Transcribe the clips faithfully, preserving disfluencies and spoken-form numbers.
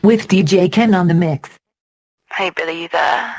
with D J Ken on the mix. Hey Billy, you there?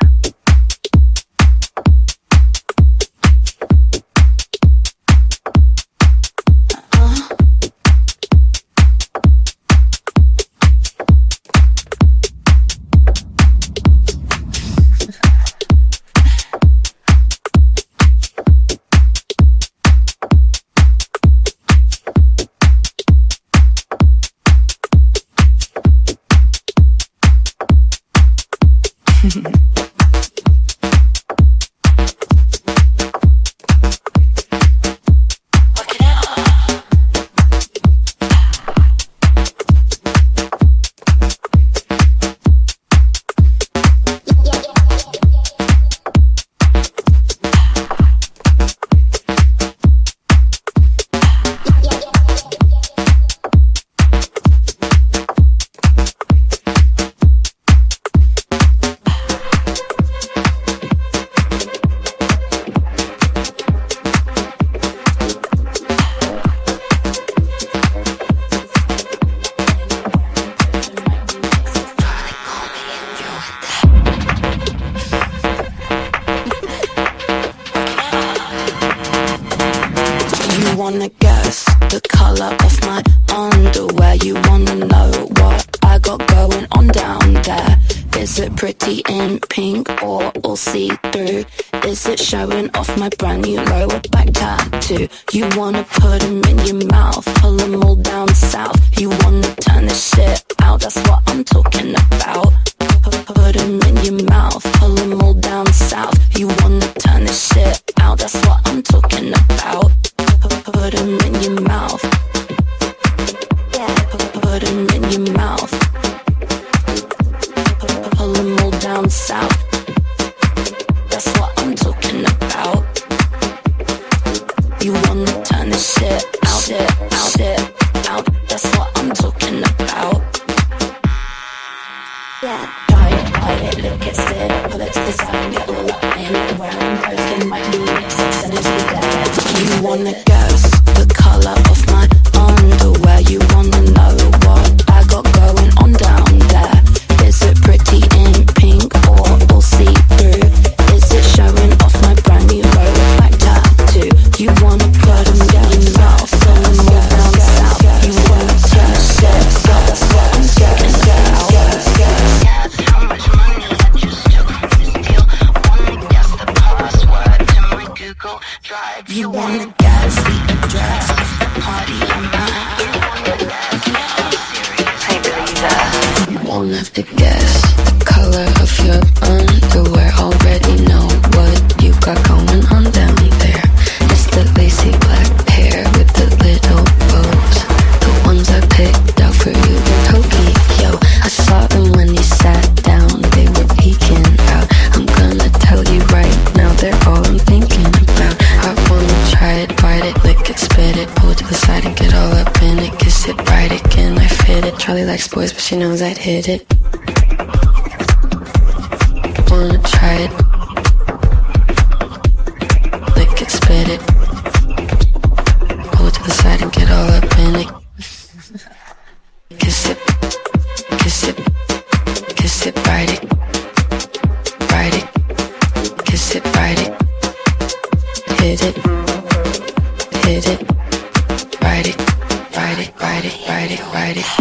Showing off my brand new lower back tattoo. You wanna put them in your mouth, pull them all down south. You wanna turn this shit out, that's what I'm talking about. Put them in your mouth, pull them all down south. You wanna turn this shit out, that's what I'm talking about. Put them in your mouth. Yeah, put them in your mouth. Pull them all down south. That's what I'm talking about. You wanna turn this shit out, it, out, it, out. That's what I'm talking about. Yeah. Try it, bite it, lick it, spit it, pull it to the side and get all up in it. Where I'm posting might need it, so send it to the dead. You wanna guess the colour of my underwear. You wanna know what I got going on down there. Is it pretty in pink or all see-through? Is it showing off my brand new lower back tattoo? You wanna put them down south, pull them all down south. You wanna turn shit out, that's what I'm talking about. Guess how much money I just took from this deal. Wanna guess the password to my Google Drive. You wanna guess the address of the party I'm at. You wanna guess? Hey Billy, you there? You won't have to guess the color of your underwear. Already know what you got going on down there. It's the lacy black pair with the little bows. The ones I picked out for you in Tokyo. I saw them when you sat down, they were peeking out. I'm gonna tell you right now, they're all I'm thinking about. I wanna try it, bite it, lick it, spit it, pull it to the side and get all up in it. Kiss it right again, I fit it. Charlie likes boys, but she knows I'd hit it. Wanna try it, lick it, spit it, pull it to the side and get all up in it. Kiss it, kiss it, kiss it, ride it, ride it, kiss it, ride it, hit it, hit it, ride it, ride it, ride it, ride it, ride it.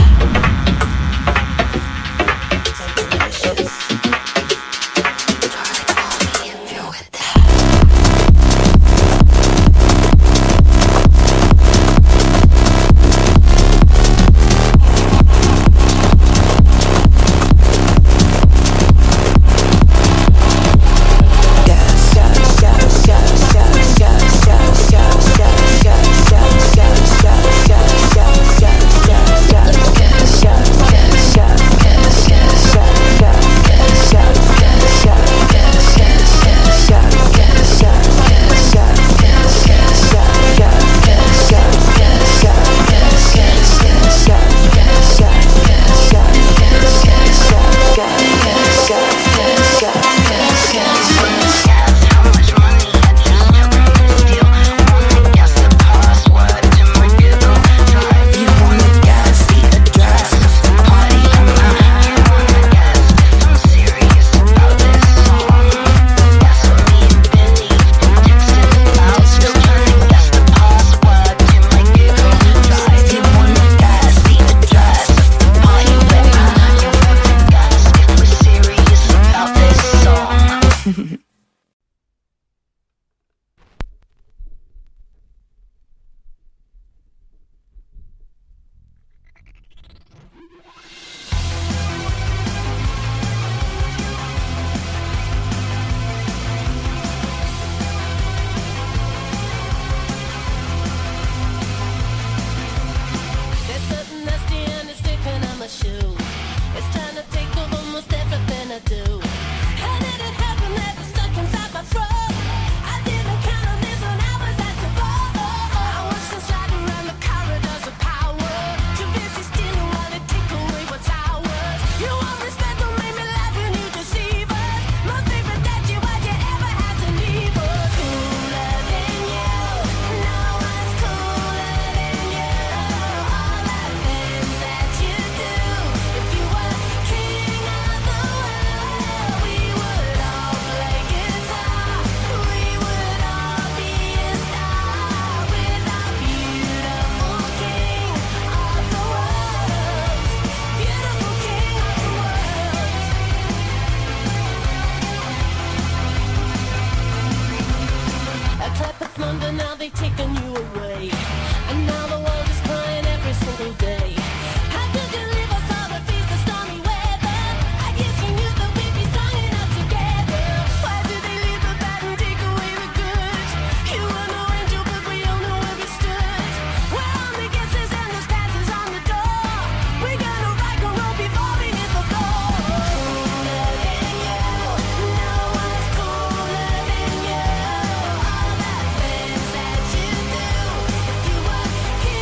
Guess and now they've taken you away. And now the world is crying every single day. How could you leave us all to face the stormy weather? I guess you knew that we'd be strong enough together. Why did they leave the bad and take away the good? You were no angel, but we all know where we stood. We're on the guesses and there's passes on the door. We're gonna rock and roll before we hit the floor. Cooler than you, no one's cooler than you. All the things that you do, if you were here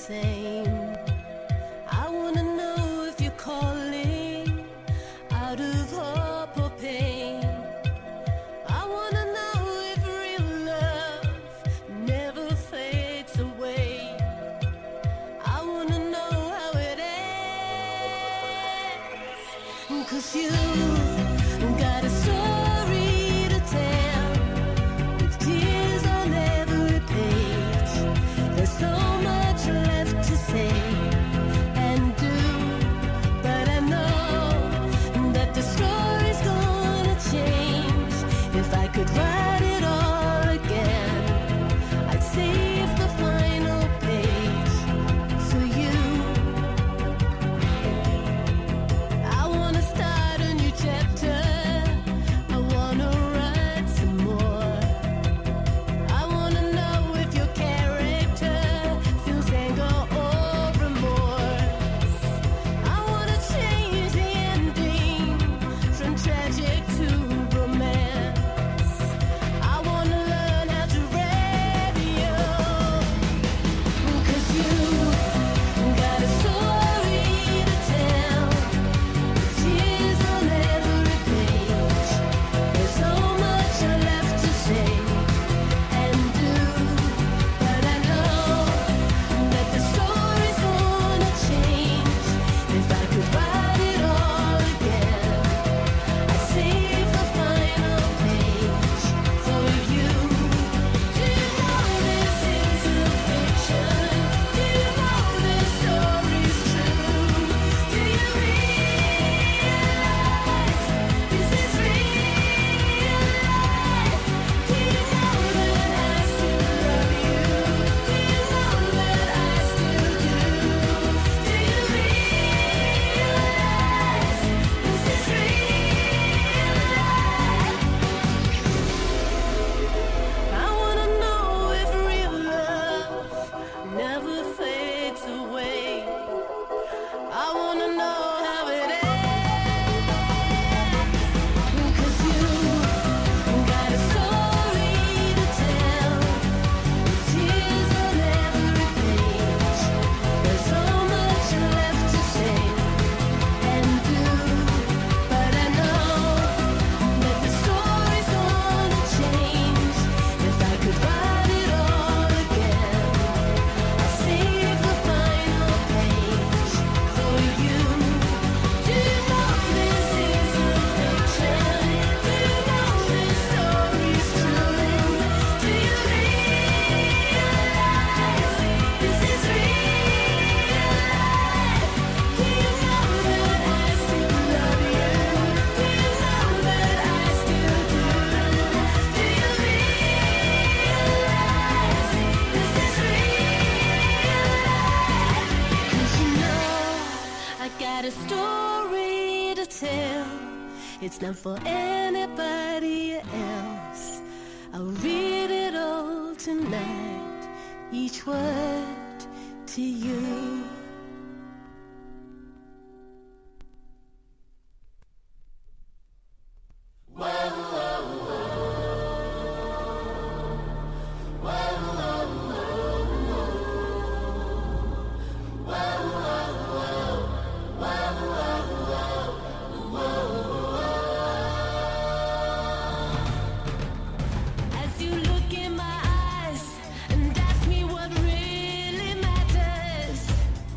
same. I wanna know if you're calling out of hope or pain. I wanna know if real love never fades away. I wanna know how it ends. 'Cause you got a story to tell, with tears on every page. There's so much left to say and do, but I know that the story's gonna change. If I could write it all again, I'd save the final page for you. I wanna start a new chapter. I wanna write some more. I wanna know if your character feels anger or remorse. I wanna change the ending from tragic to romance. I wanna learn how to radio. 'Cause you got a story to tell, tears on every page. There's so much left to say and do, but I know that the story's gonna change. If I could write it all again, I'd save the final page for you. Do you know this isn't fiction? Do you know this story's true? Do you realize this is real life? Do you know that I still love you? Do you know that I still do? Do you realize this is real life? I wanna know if real love never fades away. I wanna know how it ends. 'Cause you got a story to tell, tears on every page. There's so much left to say and do, but I know that the story's gonna change. If I could write it all again, I'll save the final page for you. Do you know this isn't fiction? Do you know this story's true? Do you realize this is real life? Do you know that I still love you? Do you know that I still do? Do you realize this is real life? 'Cause you know I got a story to tell. It's not for anybody else. I'll read it all tonight, each word to you. As you look in my eyes and ask me what really matters,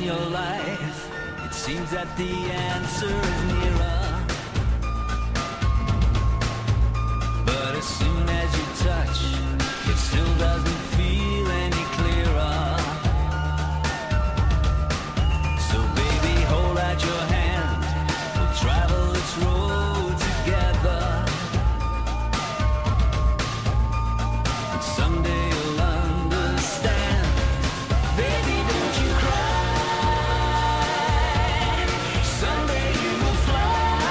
your life, it seems that the answer is nearer. But as soon as you touch, it still doesn't feel any clearer. So baby, hold out your hand, we'll travel this road together. And someday you'll understand. Baby, don't you cry, someday you will fly.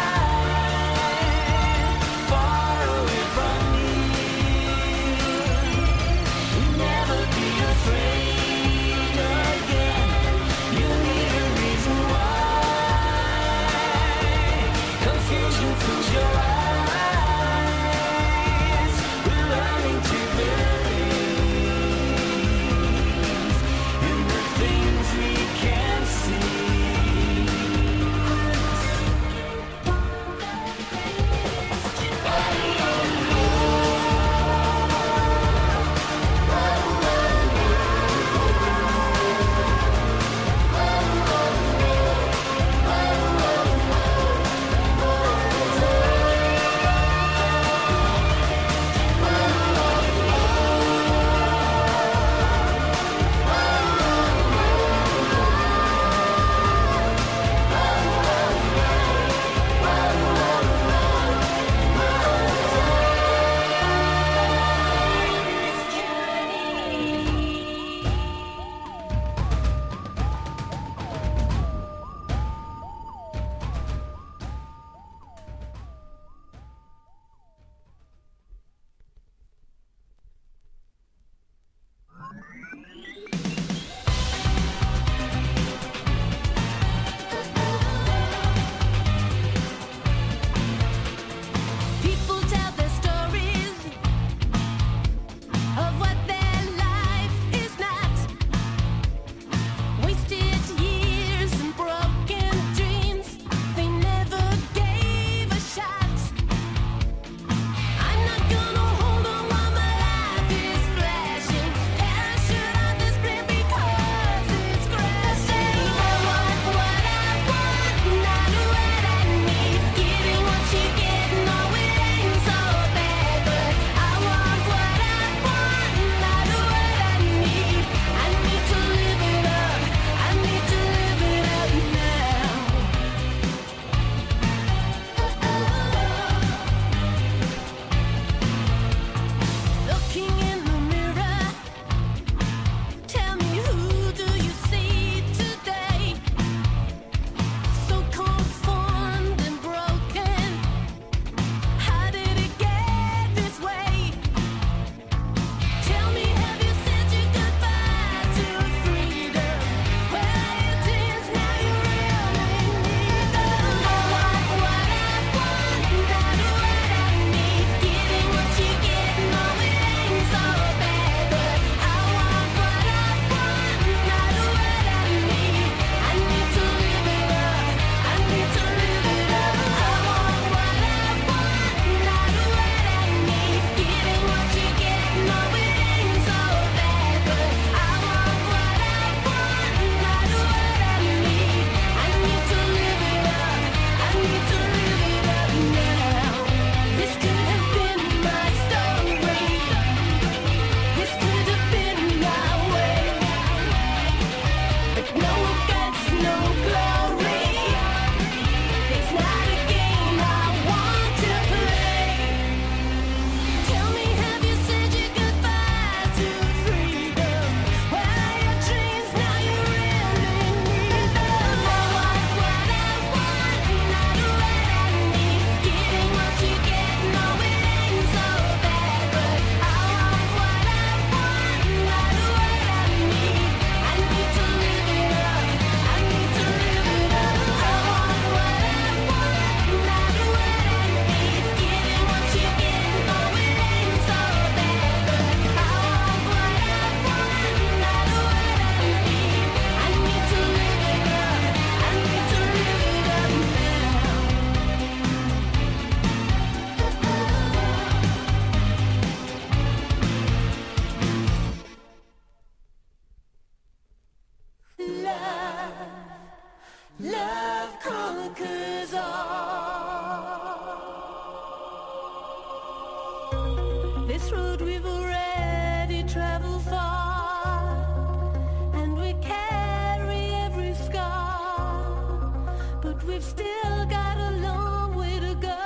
this road we've already traveled far, and we carry every scar, but we've still got a long way to go.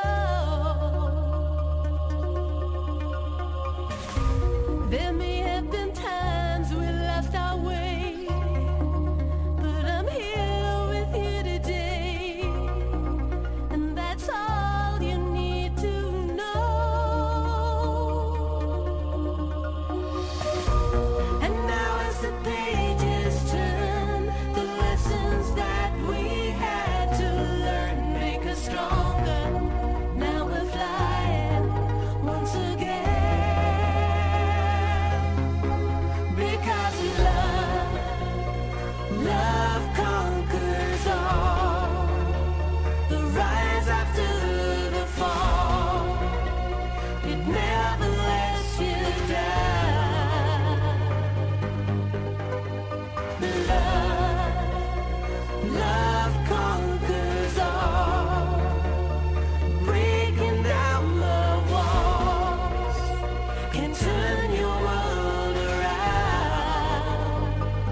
There may have been times we lost our way, but I'm here with you today, and that's all you need to know. And now as the pages turn, the lessons that we had to learn make us stronger. Now we're flying once again, because love, love conquers all. The rise after the fall, it never lets you down. Love, love conquers all, breaking down the walls, can turn your world around.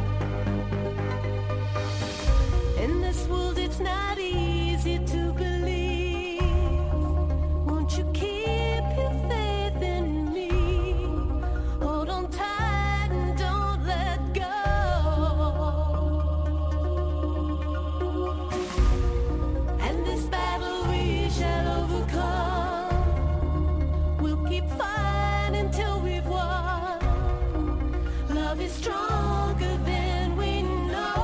In this world it's not easy to believe. Won't you keep your faith in me? Hold on tight and don't let go. And this battle we shall overcome. We'll keep fighting till we've won. Love is stronger than we know.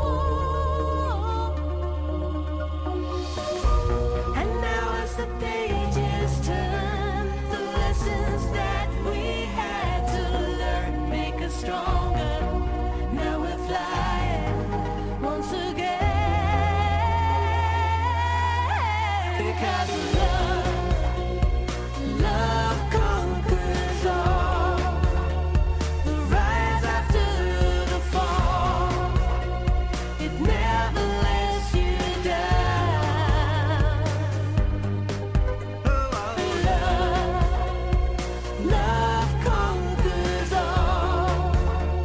And now as the pages turn, the lessons that we had to learn make us stronger. Now we're flying once again, because love, love conquers all. The rise after the fall, it never lets you down. Love, love conquers all.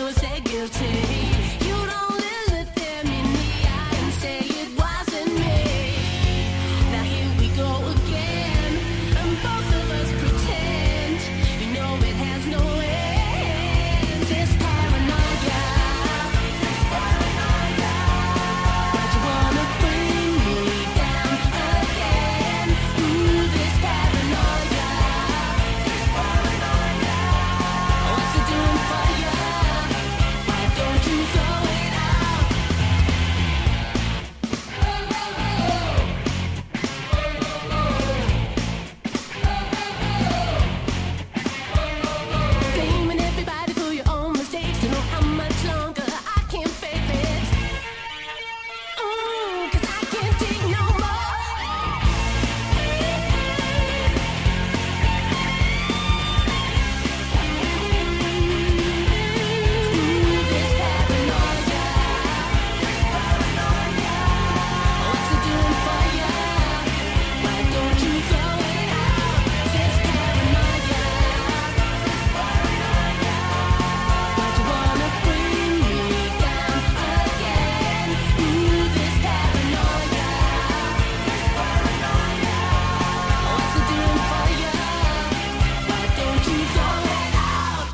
don't say guilty. You don't look them in the eye and say it wasn't me. Now here we go again, and both of us pretend. You know it has no end. This paranoia, this paranoia. Why'd you wanna bring me down again? Ooh, this paranoia, this paranoia. What's it doing for you? Why don't you throw it out? Blaming everybody for your own mistakes. To know how much longer I can fake this. Ooh, 'cause I can't take no more. Ooh, this paranoia, this paranoia. What's it doing for you? Why don't you throw it out? This paranoia, this paranoia. Why'd you wanna bring me down again? Ooh, this paranoia, this paranoia. What's it doing for you? Why don't you throw it out?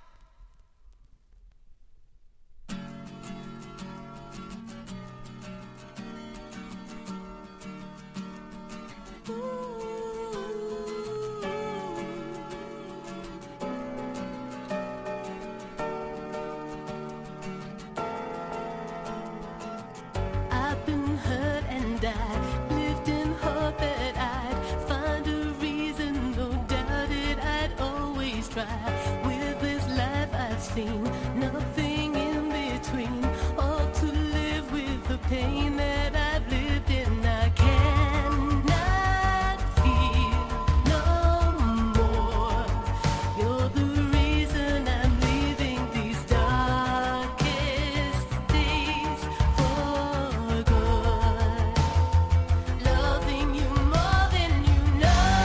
I've been hurt and I've lived in hope that I'd find a reason, though doubted I'd always try. With this life I've seen nothing in between, all to live with the pain that I've lived in. I cannot feel no more. You're the reason I'm leaving these darkest days for good. Loving you more than you know.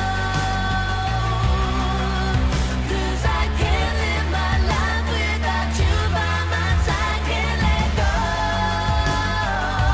'Cause I can't live my life without you by my side. Can't let go.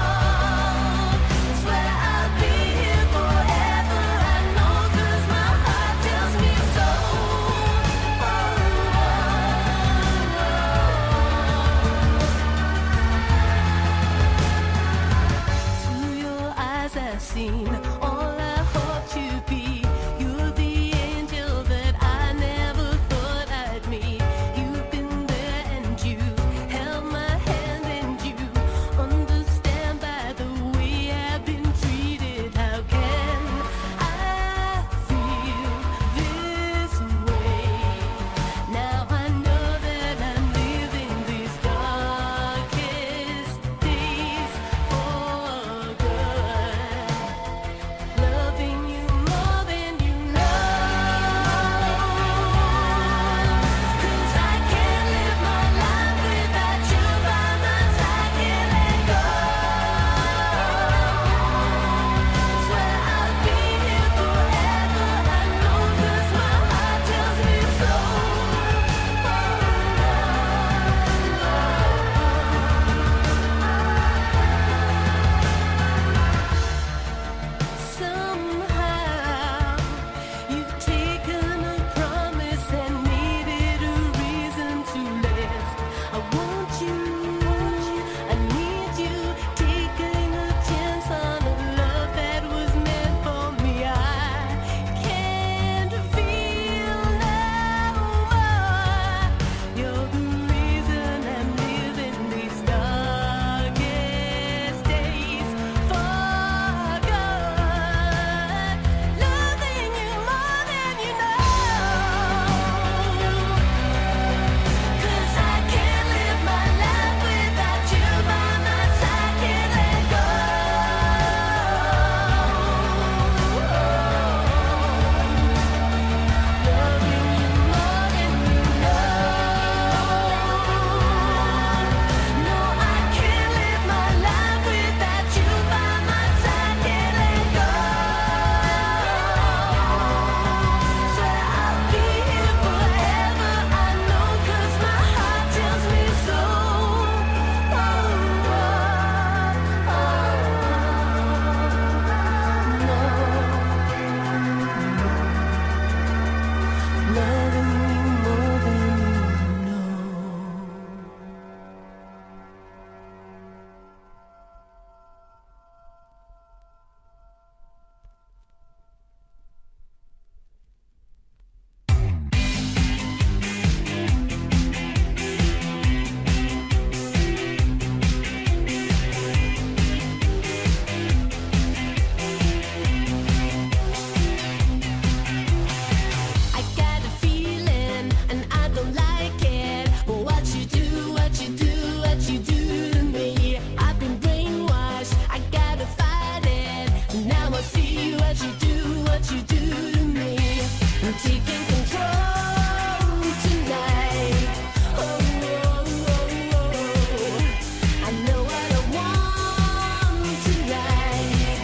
I'm taking control tonight. Oh, oh, oh, oh. I know what I want tonight.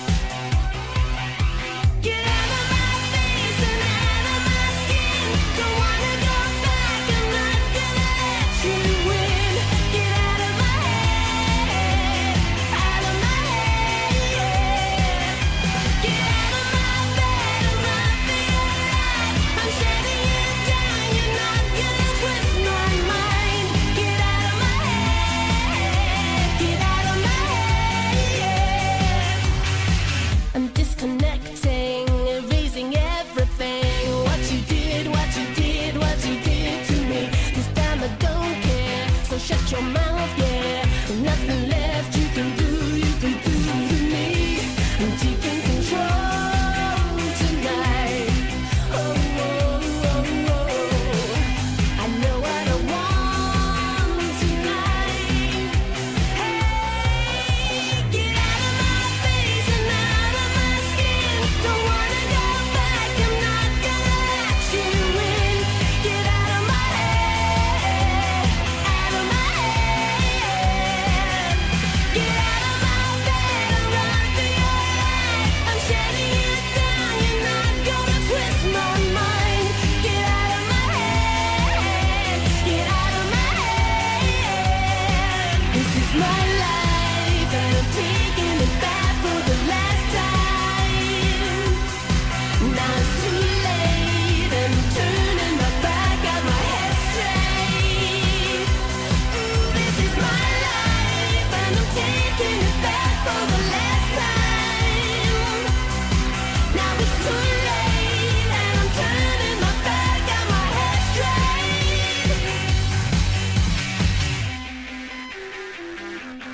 Get out of my face and out of my skin. Don't wanna go back, I'm not gonna let you win. Get out of my head, out of my head. Get out of my bed, I'm not feeling right. I'm shutting you down, you're not gonna twist my mind. Get out of my head, get out of my head. I'm disconnecting, erasing everything. What you did, what you did, what you did to me. This time I don't care, so shut your mouth, yeah. Nothing left you can do, you can do to me. I'm taking control tonight. Oh, oh, oh, oh. I know what I want tonight. Hey, get out of my face and out of my skin. Don't wanna go back, I'm not gonna let you win. Get out of my head, out of my head. Get out of my bed, I'm not feeling right. I'm shutting you down, you're not gonna twist my mind. Get out of my head, get out of my head. This is my life and I'm taking it back for the last time. Now it's too late and I'm turning my back, got my head straight. Ooh, this is my life and I'm taking it back for the last time. Now it's too late and I'm turning my back, got my head straight.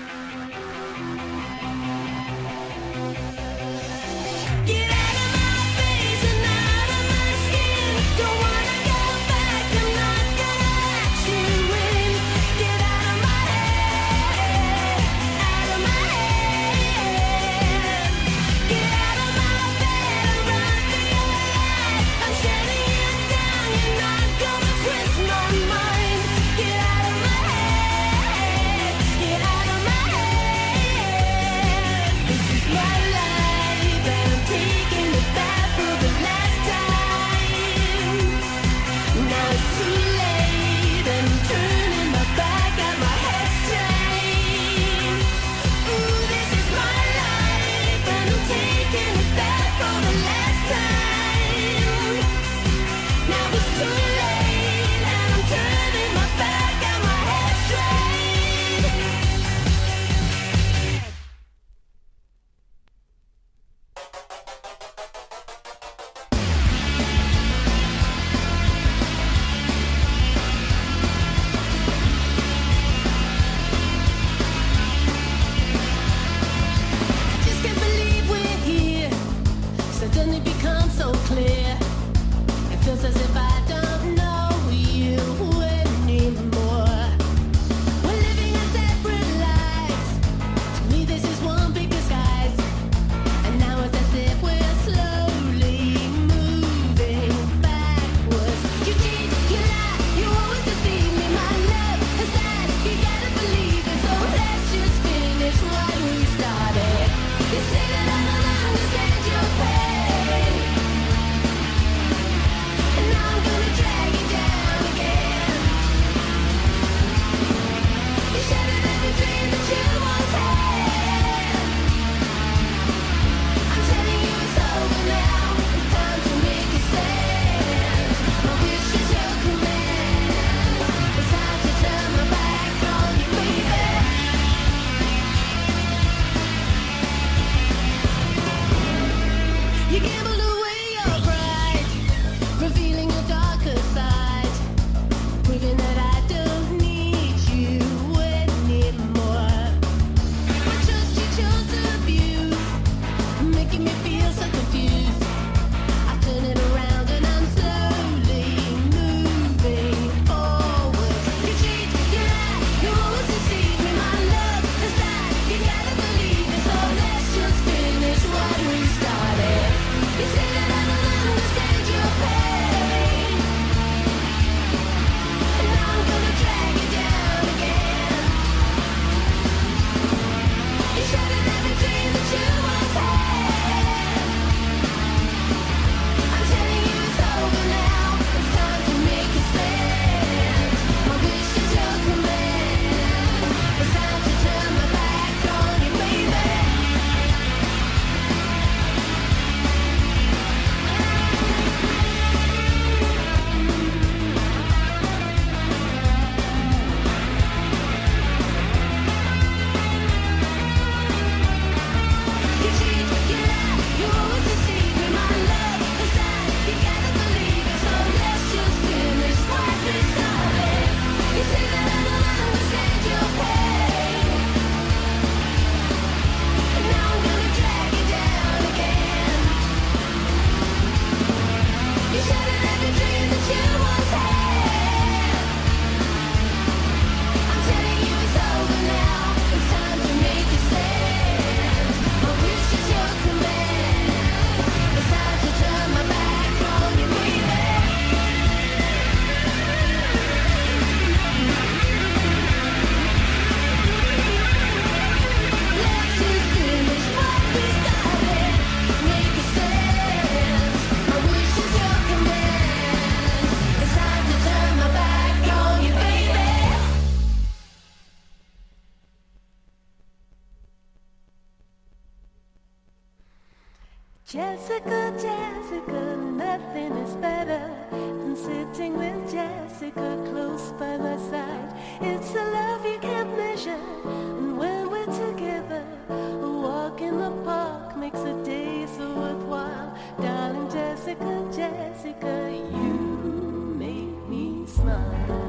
Jessica, Jessica, nothing is better than sitting with Jessica close by my side. It's a love you can't measure, and when we're together, a walk in the park makes a day so worthwhile. Darling Jessica, Jessica, you make me smile.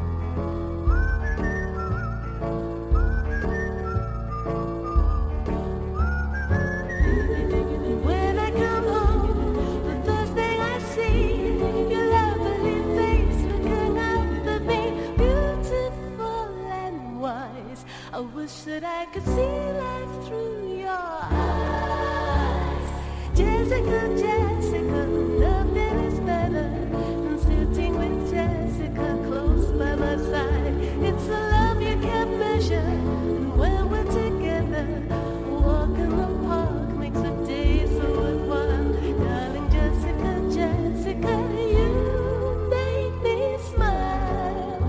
I wish that I could see life through your eyes. Jessica, Jessica, nothing is better than sitting with Jessica close by my side. It's a love you can't measure, and when we're together, a walk in the park makes a day so worthwhile. Darling Jessica, Jessica, you make me smile.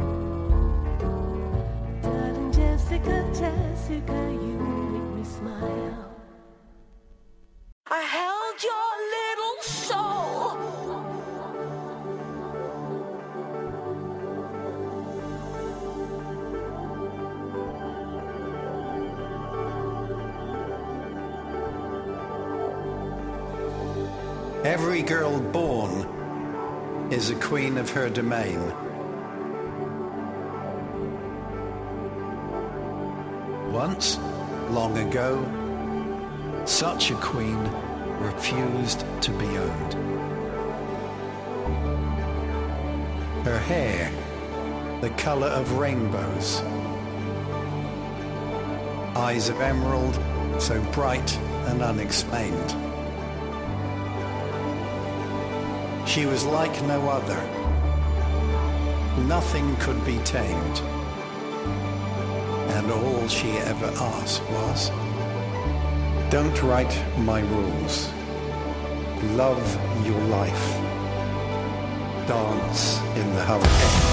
Darling Jessica, Jessica, you make me smile. I held your little soul. Every girl born is a queen of her domain. Once, long ago, such a queen refused to be owned. Her hair, the color of rainbows. Eyes of emerald, so bright and unexplained. She was like no other. Nothing could be tamed. And all she ever asked was, don't write my rules. Love your life. Dance in the hurricane.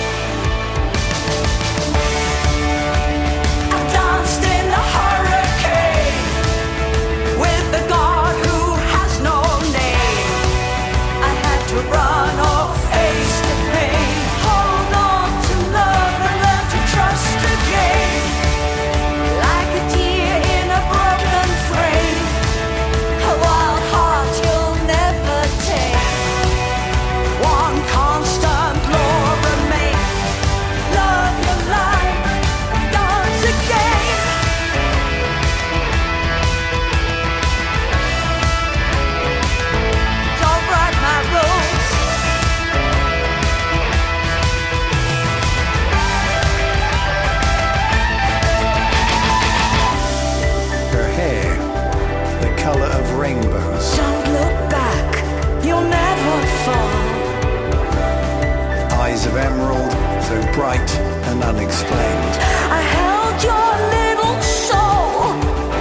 Danced in the hurricane. bright and unexplained. I held your little soul.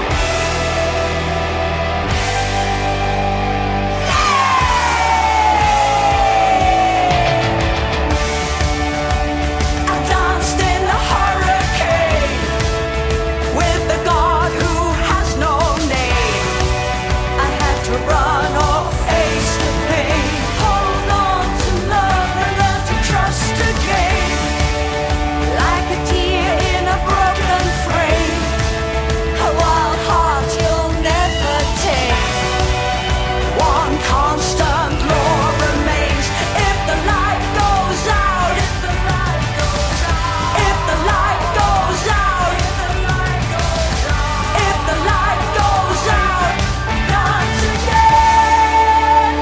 I danced in the hurricane with the God who has no name. I had to run or face the pain. Hold on to love and learn to trust again. Like a tear in a broken frame, a wild heart you'll never take. One constant law remains: if the light goes out, if the light goes out, if the light goes out, if the light goes out, if the light goes out, dance again.